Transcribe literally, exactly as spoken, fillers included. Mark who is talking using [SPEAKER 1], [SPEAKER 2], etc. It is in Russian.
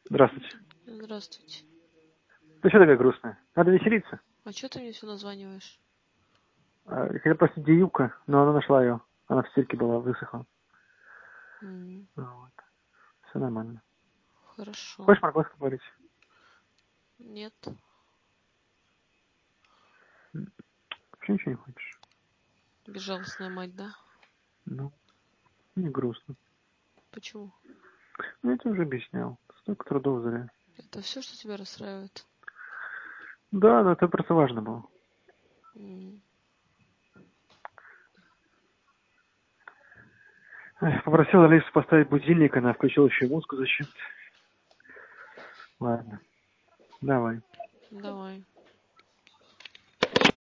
[SPEAKER 1] Здравствуйте.
[SPEAKER 2] Здравствуйте.
[SPEAKER 1] Ты что такая грустная? Надо веселиться.
[SPEAKER 2] А что ты мне все названиваешь?
[SPEAKER 1] А, Я хотел просто юбка, но она нашла ее. Она в стирке была, высохла.
[SPEAKER 2] М,
[SPEAKER 1] Вот. Все нормально.
[SPEAKER 2] Хорошо.
[SPEAKER 1] Хочешь морковку говорить?
[SPEAKER 2] Нет.
[SPEAKER 1] Вообще ничего не хочешь?
[SPEAKER 2] Безжалостная мать, да?
[SPEAKER 1] Ну, не грустно.
[SPEAKER 2] Почему?
[SPEAKER 1] Ну, я тебе уже объяснял. Столько трудов зря.
[SPEAKER 2] Это все, что тебя расстраивает?
[SPEAKER 1] Да, но это просто важно было.
[SPEAKER 2] М,
[SPEAKER 1] Эх, Попросил Алису поставить будильник, она включила еще и музыку зачем-то. Ладно, давай.